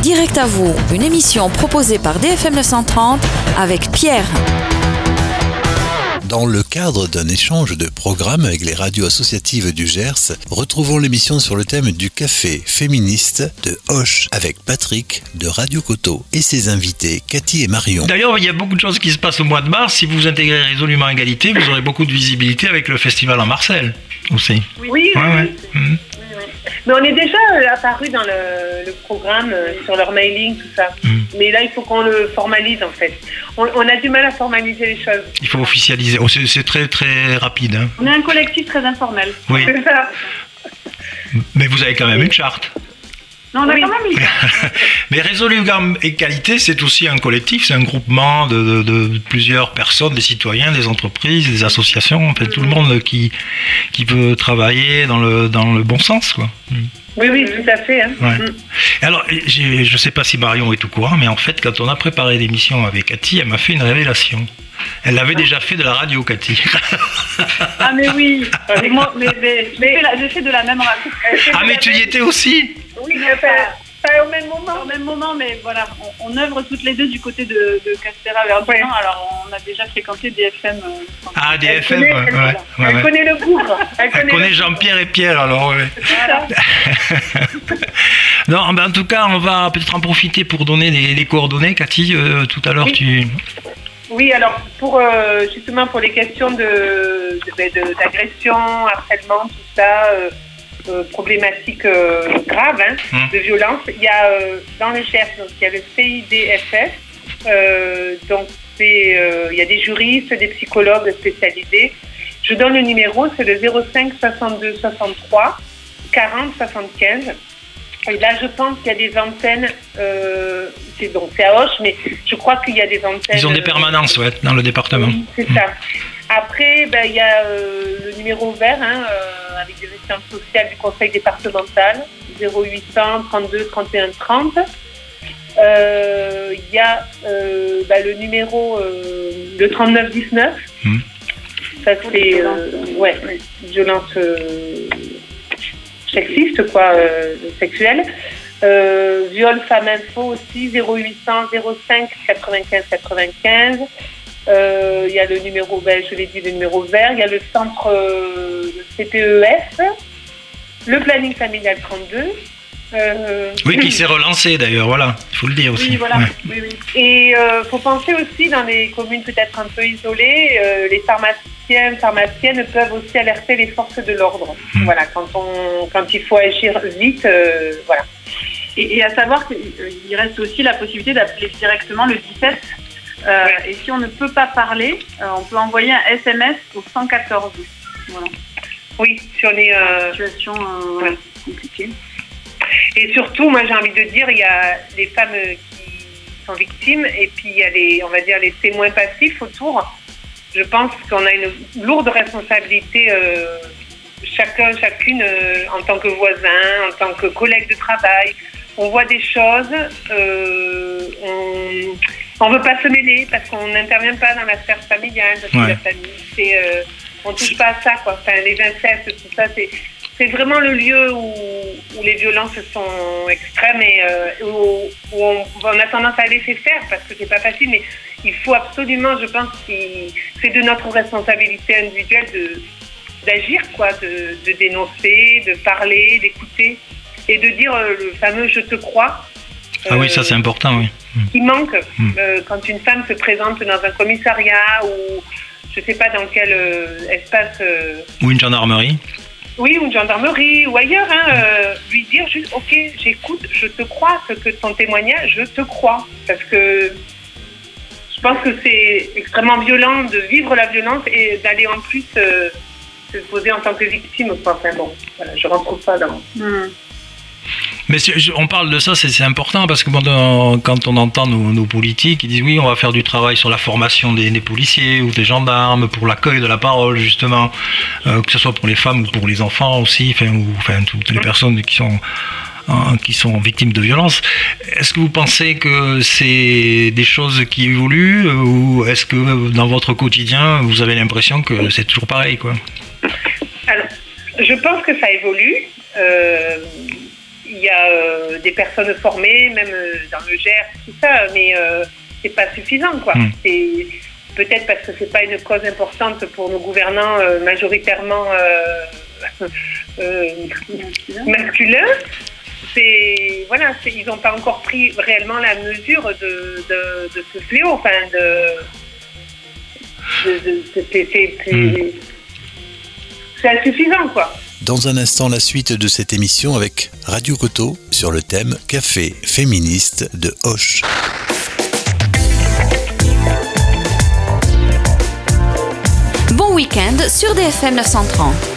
Direct à vous, une émission proposée par DFM 930 avec Pierre. Dans le cadre d'un échange de programmes avec les radios associatives du Gers, retrouvons l'émission sur le thème du café féministe de Hoche avec Patrick de Radio Coteau et ses invités Cathy et Marion. D'ailleurs, il y a beaucoup de choses qui se passent au mois de mars. Si vous intégrez résolument Égalité, vous aurez beaucoup de visibilité avec le festival en Marseille aussi. Oui. Mais on est déjà apparu dans le programme, sur leur mailing, tout ça. Mais là, il faut qu'on le formalise, en fait. On a du mal à formaliser les choses. Il faut officialiser. Oh, c'est très, très rapide. Hein. On est un collectif très informel. Oui. C'est ça. Mais vous avez quand même une charte. Non, on a quand même une charte. Mais Résolument Égalité, c'est aussi un collectif, c'est un groupement de plusieurs personnes, des citoyens, des entreprises, des associations, en fait, tout le monde qui peut travailler dans le bon sens, quoi. Oui, tout à fait. Hein. Ouais. Alors, je ne sais pas si Marion est au courant, mais en fait, quand on a préparé l'émission avec Cathy, elle m'a fait une révélation. Elle l'avait déjà fait de la radio, Cathy. Ah mais oui, j'ai fait de la même radio. Ah mais tu y étais aussi? Oui, pas au même moment. Au même moment, mais voilà, on œuvre toutes les deux du côté de Castéra vers Dinan, alors on a déjà fréquenté DFM. Ah, DFM, Elle connaît le bougre. Elle connaît Jean-Pierre et Pierre, alors, ouais. Voilà. Non, ben, en tout cas, on va peut-être en profiter pour donner les coordonnées, Cathy. Tout à l'heure, Oui, alors justement pour les questions d'agression, harcèlement, tout ça, problématiques graves, de violence, il y a dans le Gers, donc il y a le CIDFF, donc il y a des juristes, des psychologues spécialisés. Je donne le numéro, c'est le 05 62 63 40 75. Et là, je pense qu'il y a des antennes, c'est à Hoche, mais je crois qu'il y a des antennes... Ils ont des permanences, dans le département. Oui, c'est ça. Après, il y a le numéro vert, avec des assistantes sociales du conseil départemental, 0800 32 31 30. Il y a le numéro, le 39 19. Ça, c'est violence... sexiste, sexuelle. Viol Femme Info aussi, 0800 05 95 95. Il y a le numéro belge, je l'ai dit, le numéro vert. Il y a le centre le CPEF, le planning familial 32. Oui, qui s'est relancé d'ailleurs, voilà, il faut le dire aussi. Oui, voilà. Ouais. Oui. Et faut penser aussi dans les communes peut-être un peu isolées, les pharmaciennes peuvent aussi alerter les forces de l'ordre. Voilà, quand il faut agir vite, voilà. Et à savoir qu'il reste aussi la possibilité d'appeler directement le 17. Et si on ne peut pas parler, on peut envoyer un SMS au 114. Voilà. Oui, sur les situations compliquées. Et surtout, moi j'ai envie de dire, il y a les femmes qui sont victimes et puis il y a les témoins passifs autour. Je pense qu'on a une lourde responsabilité, chacune en tant que voisin, en tant que collègue de travail. On voit des choses, on veut pas se mêler parce qu'on n'intervient pas dans la sphère familiale, parce que la famille, on touche pas à ça, quoi. Enfin, les incestes, tout ça, c'est vraiment le lieu où les violences sont extrêmes et où on a tendance à laisser faire parce que c'est pas facile, mais il faut absolument, je pense, c'est de notre responsabilité individuelle d'agir, de dénoncer, de parler, d'écouter et de dire le fameux « je te crois ». Ah oui, ça c'est important, oui. Qui manque quand une femme se présente dans un commissariat ou je sais pas dans quel espace. Ou une gendarmerie. Oui, ou une gendarmerie, ou ailleurs, lui dire juste, ok, j'écoute, je te crois, ce que ton témoignage, je te crois. Parce que je pense que c'est extrêmement violent de vivre la violence et d'aller en plus se poser en tant que victime. Enfin bon, voilà, je rentre pas dans... Mais on parle de ça, c'est important parce que quand on entend nos politiques, ils disent oui, on va faire du travail sur la formation des policiers ou des gendarmes pour l'accueil de la parole justement, que ce soit pour les femmes ou pour les enfants aussi, enfin toutes les personnes qui sont victimes de violences. Est-ce que vous pensez que c'est des choses qui évoluent ou est-ce que dans votre quotidien vous avez l'impression que c'est toujours pareil, quoi? Alors, je pense que ça évolue. il y a des personnes formées, même dans le Gers, tout ça, mais c'est pas suffisant, quoi. C'est peut-être parce que c'est pas une cause importante pour nos gouvernants majoritairement masculins. Ils n'ont pas encore pris réellement la mesure de ce fléau. Enfin, c'est insuffisant, quoi. Dans un instant, la suite de cette émission avec Radio Coteau sur le thème Café féministe de Auch. Bon week-end sur DFM 930.